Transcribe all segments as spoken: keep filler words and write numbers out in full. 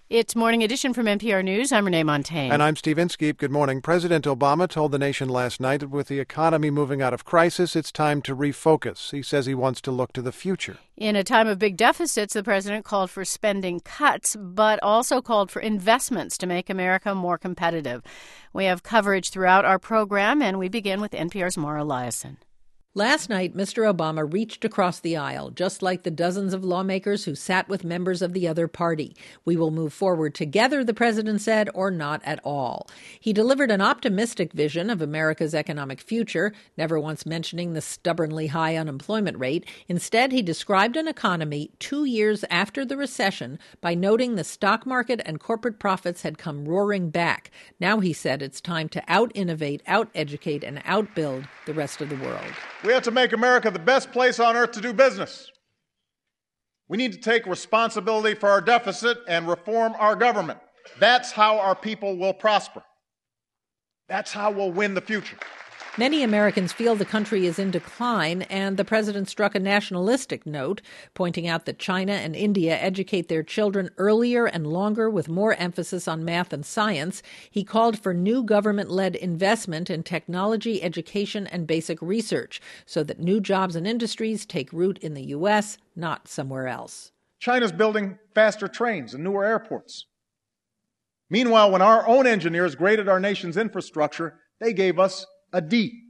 It's Morning Edition from N P R News. I'm Renee Montaigne. And I'm Steve Inskeep. Good morning. President Obama told the nation last night that with the economy moving out of crisis, it's time to refocus. He says he wants to look to the future. In a time of big deficits, the president called for spending cuts, but also called for investments to make America more competitive. We have coverage throughout our program, and we begin with N P R's Mara Liasson. Last night, Mister Obama reached across the aisle, just like the dozens of lawmakers who sat with members of the other party. We will move forward together, the president said, or not at all. He delivered an optimistic vision of America's economic future, never once mentioning the stubbornly high unemployment rate. Instead, he described an economy two years after the recession by noting the stock market and corporate profits had come roaring back. Now, he said, it's time to out-innovate, out-educate, and out-build the rest of the world. We have to make America the best place on earth to do business. We need to take responsibility for our deficit and reform our government. That's how our people will prosper. That's how we'll win the future. Many Americans feel the country is in decline, and the president struck a nationalistic note, pointing out that China and India educate their children earlier and longer with more emphasis on math and science. He called for new government-led investment in technology, education, and basic research so that new jobs and industries take root in the U S, not somewhere else. China's building faster trains and newer airports. Meanwhile, when our own engineers graded our nation's infrastructure, they gave us a D.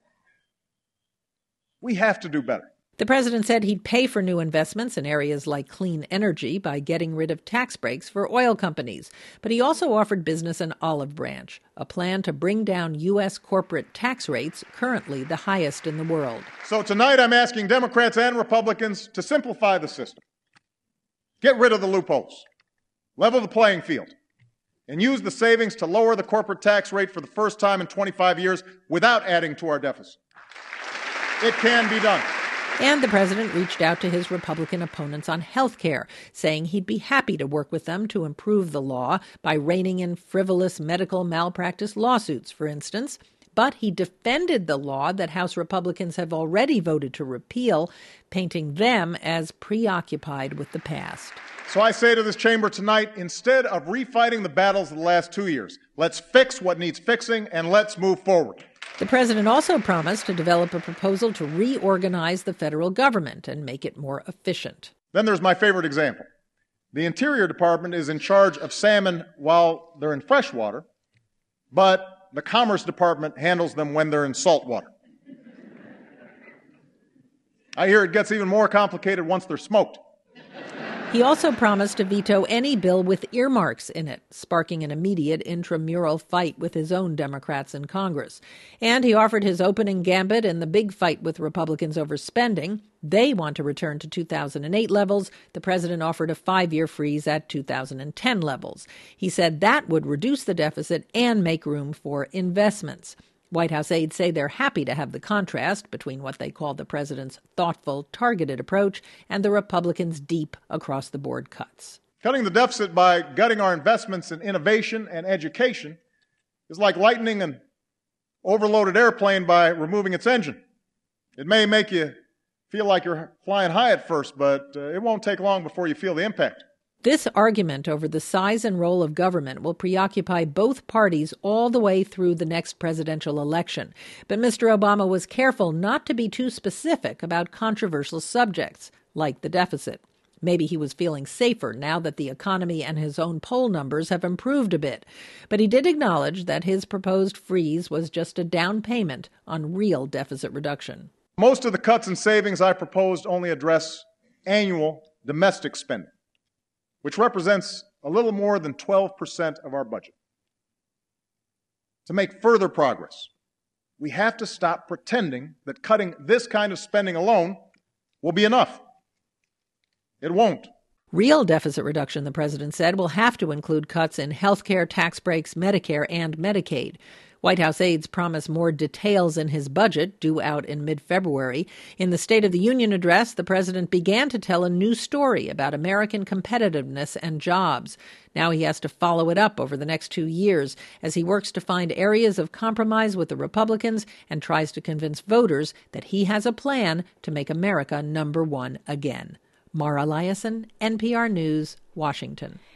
We have to do better. The president said he'd pay for new investments in areas like clean energy by getting rid of tax breaks for oil companies. But he also offered business an olive branch, a plan to bring down U S corporate tax rates, currently the highest in the world. So tonight I'm asking Democrats and Republicans to simplify the system, get rid of the loopholes, level the playing field, and use the savings to lower the corporate tax rate for the first time in twenty-five years without adding to our deficit. It can be done. And the president reached out to his Republican opponents on health care, saying he'd be happy to work with them to improve the law by reining in frivolous medical malpractice lawsuits, for instance. But he defended the law that House Republicans have already voted to repeal, painting them as preoccupied with the past. So I say to this chamber tonight, instead of refighting the battles of the last two years, let's fix what needs fixing and let's move forward. The president also promised to develop a proposal to reorganize the federal government and make it more efficient. Then there's my favorite example. The Interior Department is in charge of salmon while they're in freshwater, but the Commerce Department handles them when they're in saltwater. I hear it gets even more complicated once they're smoked. He also promised to veto any bill with earmarks in it, sparking an immediate intramural fight with his own Democrats in Congress. And he offered his opening gambit in the big fight with Republicans over spending. They want to return to two thousand eight levels. The president offered a five-year freeze at two thousand ten levels. He said that would reduce the deficit and make room for investments. White House aides say they're happy to have the contrast between what they call the president's thoughtful, targeted approach and the Republicans' deep, across-the-board cuts. Cutting the deficit by gutting our investments in innovation and education is like lightening an overloaded airplane by removing its engine. It may make you feel like you're flying high at first, but uh, it won't take long before you feel the impact. This argument over the size and role of government will preoccupy both parties all the way through the next presidential election. But Mister Obama was careful not to be too specific about controversial subjects, like the deficit. Maybe he was feeling safer now that the economy and his own poll numbers have improved a bit. But he did acknowledge that his proposed freeze was just a down payment on real deficit reduction. Most of the cuts and savings I proposed only address annual domestic spending, which represents a little more than twelve percent of our budget. To make further progress, we have to stop pretending that cutting this kind of spending alone will be enough. It won't. Real deficit reduction, the president said, will have to include cuts in health care, tax breaks, Medicare, and Medicaid. White House aides promise more details in his budget, due out in mid-February. In the State of the Union address, the president began to tell a new story about American competitiveness and jobs. Now he has to follow it up over the next two years as he works to find areas of compromise with the Republicans and tries to convince voters that he has a plan to make America number one again. Mara Liasson, N P R News, Washington.